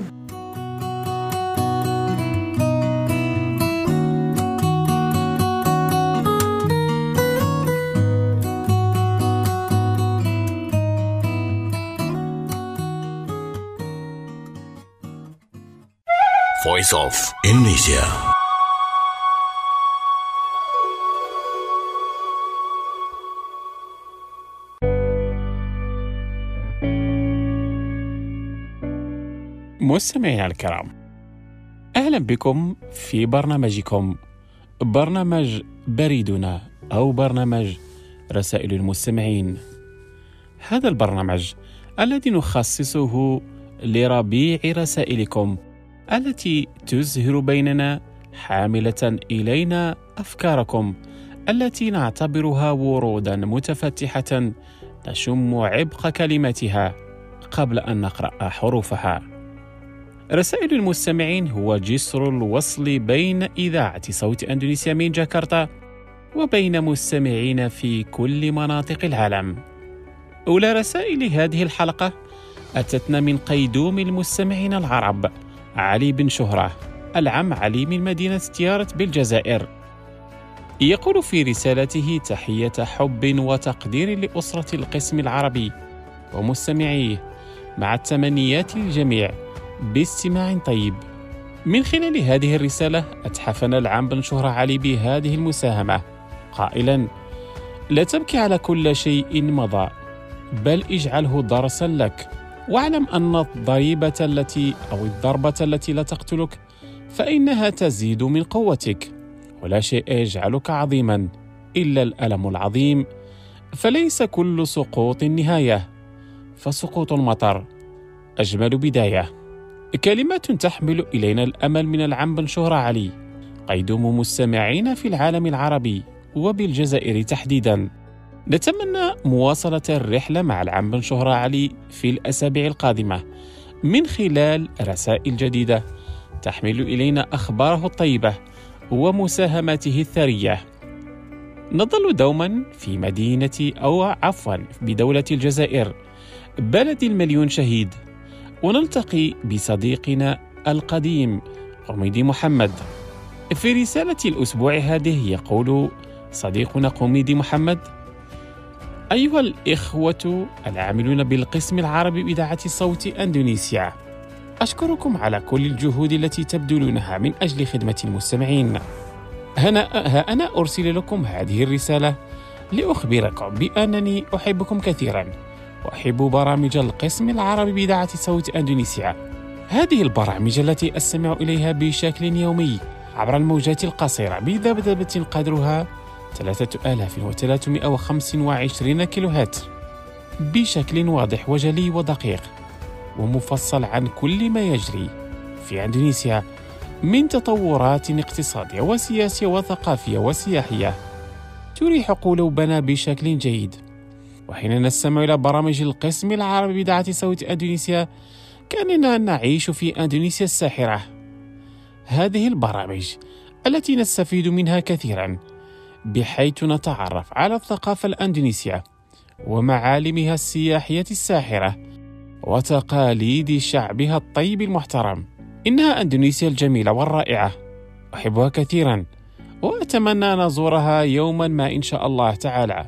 Voice of Indonesia. مستمعينا الكرام، أهلا بكم في برنامجكم برنامج بريدنا أو برنامج رسائل المستمعين. هذا البرنامج الذي نخصصه لربيع رسائلكم التي تزهر بيننا حاملة إلينا أفكاركم التي نعتبرها ورودا متفتحة نشم عبق كلماتها قبل أن نقرأ حروفها. رسائل المستمعين هو جسر الوصل بين إذاعة صوت أندونيسيا من جاكرتا وبين مستمعين في كل مناطق العالم. أولى رسائل هذه الحلقة أتتنا من قيدوم المستمعين العرب علي بن شهرة العم علي من مدينة تيارة بالجزائر. يقول في رسالته تحية حب وتقدير لأسرة القسم العربي ومستمعيه مع التمنيات للجميع باستماع طيب. من خلال هذه الرسالة أتحفنا العم بن شهرة علي بهذه المساهمة قائلا: لا تبكي على كل شيء مضى بل اجعله درسا لك، واعلم أن الضريبة التي أو الضربة التي لا تقتلك فإنها تزيد من قوتك، ولا شيء يجعلك عظيما إلا الألم العظيم، فليس كل سقوط نهاية، فسقوط المطر أجمل بداية. كلمات تحمل إلينا الأمل من العم بن شهرة علي، قيدوم مستمعين في العالم العربي وبالجزائر تحديدا. نتمنى مواصلة الرحلة مع العم بن شهرة علي في الأسابيع القادمة من خلال رسائل جديدة تحمل إلينا أخباره الطيبة ومساهماته الثرية. نظل دوما في مدينة أو عفوا بدولة الجزائر بلد المليون شهيد، ونلتقي بصديقنا القديم قميدي محمد. في رسالة الأسبوع هذه يقول صديقنا قميدي محمد: أيها الإخوة العاملون بالقسم العربي بإذاعة صوت أندونيسيا، أشكركم على كل الجهود التي تبذلونها من أجل خدمة المستمعين. هنا ها أنا أرسل لكم هذه الرسالة لأخبركم بأنني أحبكم كثيرا وأحب برامج القسم العربي بإذاعة صوت أندونيسيا. هذه البرامج التي أستمع إليها بشكل يومي عبر الموجات القصيرة بذبذبة قدرها ثلاثة آلاف وثلاثمائة وخمسة وعشرين كيلو هرتز بشكل واضح وجلي ودقيق ومفصل عن كل ما يجري في أندونيسيا من تطورات اقتصادية وسياسية وثقافية وسياحية تريح قلوبنا بشكل جيد. وحين نستمع إلى برامج القسم العربي بإذاعة صوت أندونيسيا كأننا نعيش في أندونيسيا الساحرة. هذه البرامج التي نستفيد منها كثيرا بحيث نتعرف على الثقافة الأندونيسية ومعالمها السياحية الساحرة وتقاليد شعبها الطيب المحترم. إنها أندونيسيا الجميلة والرائعة، أحبها كثيرا وأتمنى أن أزورها يوما ما إن شاء الله تعالى.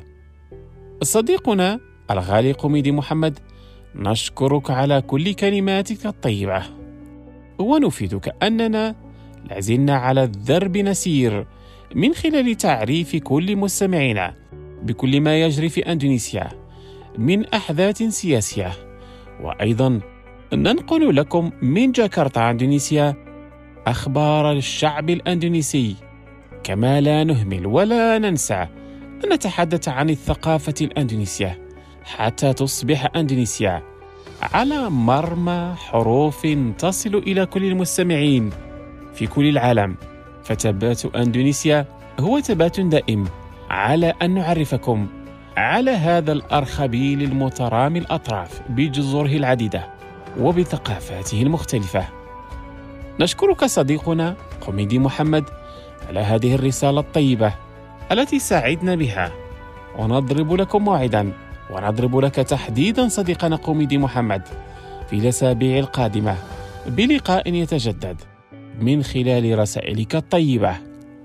صديقنا الغالي قميدي محمد، نشكرك على كل كلماتك الطيبة ونفيدك أننا لازلنا على الدرب نسير من خلال تعريف كل مستمعينا بكل ما يجري في أندونيسيا من أحداث سياسية، وأيضا ننقل لكم من جاكرتا أندونيسيا أخبار الشعب الأندونيسي، كما لا نهمل ولا ننسى أن نتحدث عن الثقافة الأندونيسية حتى تصبح أندونيسيا على مرمى حروف تصل إلى كل المستمعين في كل العالم. فتبات أندونيسيا هو تبات دائم على أن نعرفكم على هذا الأرخبيل المترامي الأطراف بجذوره العديدة وبثقافاته المختلفة. نشكرك صديقنا قميدي محمد على هذه الرسالة الطيبة التي سعدنا بها، ونضرب لكم موعدا ونضرب لك تحديدا صديقنا قميدي محمد في الأسابيع القادمة بلقاء يتجدد من خلال رسائلك الطيبة.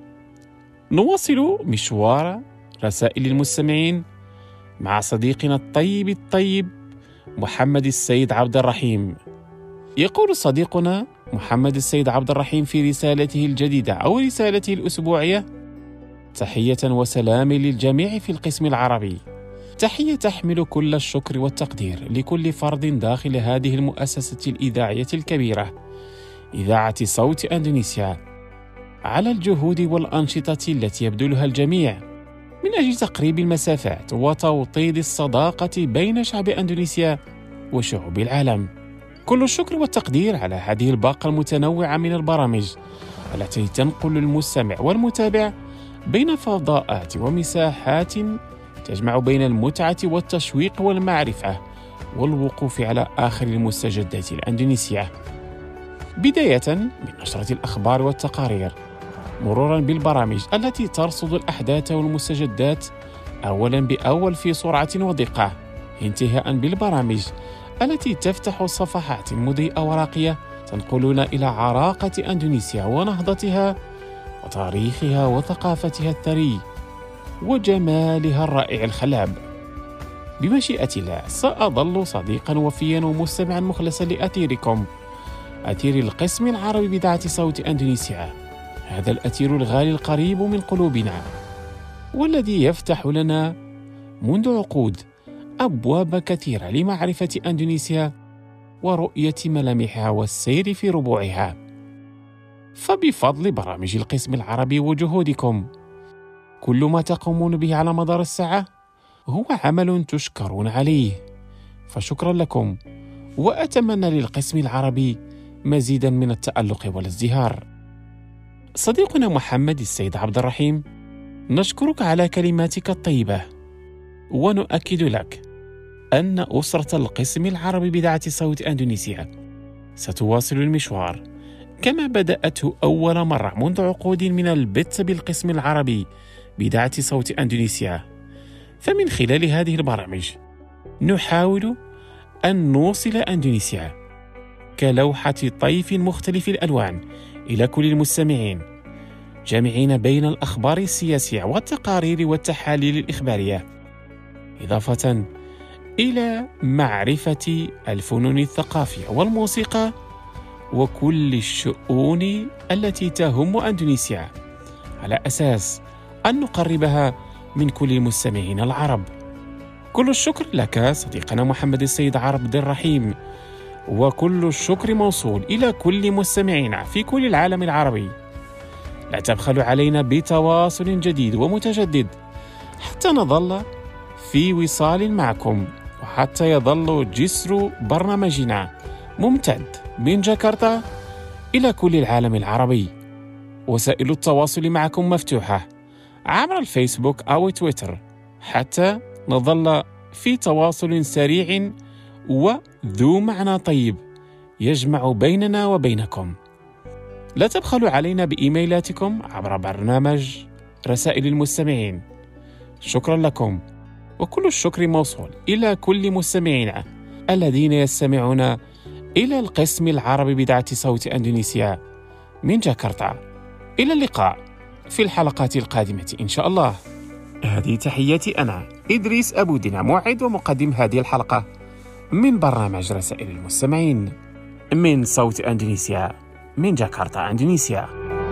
نواصل مشوار رسائل المستمعين مع صديقنا الطيب الطيب محمد السيد عبد الرحيم. يقول صديقنا محمد السيد عبد الرحيم في رسالته الجديدة أو رسالته الأسبوعية: تحية وسلام للجميع في القسم العربي. تحية تحمل كل الشكر والتقدير لكل فرد داخل هذه المؤسسة الإذاعية الكبيرة إذاعة صوت أندونيسيا على الجهود والأنشطة التي يبذلها الجميع من أجل تقريب المسافات وتوطيد الصداقة بين شعب أندونيسيا وشعوب العالم. كل الشكر والتقدير على هذه الباقة المتنوعة من البرامج التي تنقل المستمع والمتابع بين فضاءات ومساحات تجمع بين المتعة والتشويق والمعرفة والوقوف على آخر المستجدات الأندونيسية، بداية من نشرة الأخبار والتقارير مرورا بالبرامج التي ترصد الأحداث والمستجدات أولا بأول في سرعة ودقة، انتهاء بالبرامج التي تفتح صفحات مضيئة وراقية تنقلنا إلى عراقة أندونيسيا ونهضتها وتاريخها وثقافتها الثري وجمالها الرائع الخلاب. بمشيئة الله سأظل صديقا وفيا ومستمعا مخلصا لأثيركم، أثير القسم العربي بإذاعة صوت أندونيسيا، هذا الأثير الغالي القريب من قلوبنا والذي يفتح لنا منذ عقود أبواب كثيرة لمعرفة أندونيسيا ورؤية ملامحها والسير في ربوعها. فبفضل برامج القسم العربي وجهودكم كل ما تقومون به على مدار الساعة هو عمل تشكرون عليه، فشكرا لكم، وأتمنى للقسم العربي مزيدا من التألق والازدهار. صديقنا محمد السيد عبد الرحيم، نشكرك على كلماتك الطيبة، ونؤكد لك أن أسرة القسم العربي بإذاعة صوت أندونيسيا ستواصل المشوار كما بدأته أول مرة منذ عقود من البث بالقسم العربي بإذاعة صوت أندونيسيا. فمن خلال هذه البرامج نحاول أن نوصل أندونيسيا كلوحة طيف مختلف الألوان إلى كل المستمعين، جامعين بين الأخبار السياسية والتقارير والتحاليل الإخبارية، إضافة إلى معرفة الفنون الثقافية والموسيقى وكل الشؤون التي تهم أندونيسيا على أساس أن نقربها من كل المستمعين العرب. كل الشكر لك صديقنا محمد السيد عرب عبد الرحيم، وكل الشكر موصول إلى كل مستمعينا في كل العالم العربي. لا تبخلوا علينا بتواصل جديد ومتجدد حتى نظل في وصال معكم، وحتى يظل جسر برنامجنا ممتد من جاكرتا إلى كل العالم العربي. وسائل التواصل معكم مفتوحة عبر الفيسبوك أو تويتر حتى نظل في تواصل سريع وذو معنى طيب يجمع بيننا وبينكم. لا تبخلوا علينا بإيميلاتكم عبر برنامج رسائل المستمعين. شكرا لكم، وكل الشكر موصول إلى كل مستمعينا الذين يستمعون إلى القسم العربي بإذاعة صوت أندونيسيا من جاكرتا. إلى اللقاء في الحلقات القادمة إن شاء الله. هذه تحياتي أنا إدريس أبو دينا، موعد ومقدم هذه الحلقة من برنامج رسائل المستمعين من صوت أندونيسيا من جاكرتا إندونيسيا.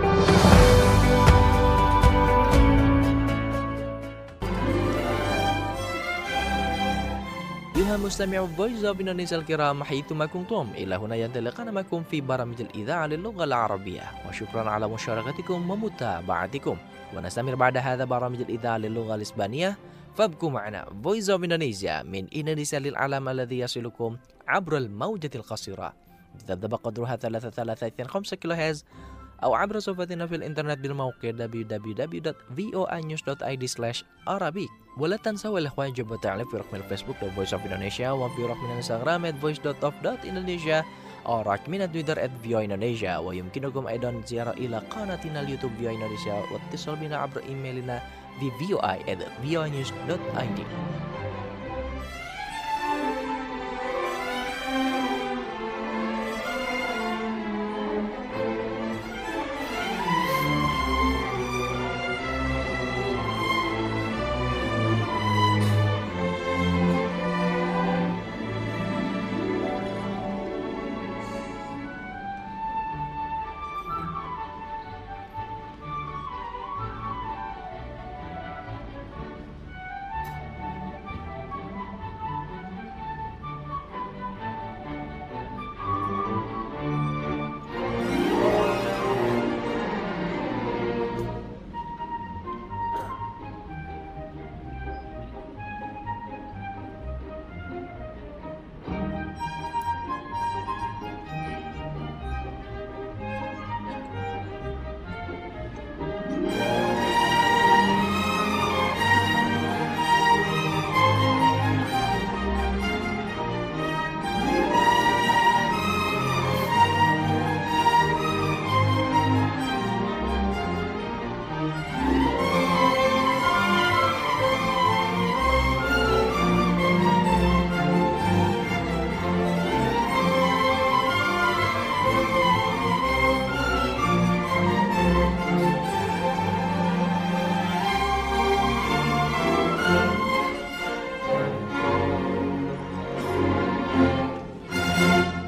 أيها مستمعو فويس أوف إندونيسيا الكرام، حيثما كنتم، إلى هنا ينطلقنا معكم في برامج الإذاعة للغة العربية، وشكرا على مشاركتكم ومتابعتكم. ونستمر بعد هذا برامج الإذاعة للغة الإسبانية، فابقوا معنا فويس أوف إندونيسيا من إندونيسيا للعالم الذي يصلكم عبر الموجة القصيرة تذبذب قدرها ثلاثة ثلاثة اثنين خمسة كيلو هرتز، أو عبر صفحتنا في الإنترنت بالموقع دبليو دبليو دبليو دوت فوي نيوز دوت آي دي سلاش عربي. ولا تنسوا الإخوان جب التعليق في رقم الفيسبوك The Voice of Indonesia، وفي رقم الانستغرام at voice dot of dot indonesia، أو رقم تويتر at voa indonesia. ويمكنكم أيضا الزيارة إلى قناتنا اليوتيوب voa indonesia، واتصال بنا عبر إيميلنا في voa at voa news dot I D.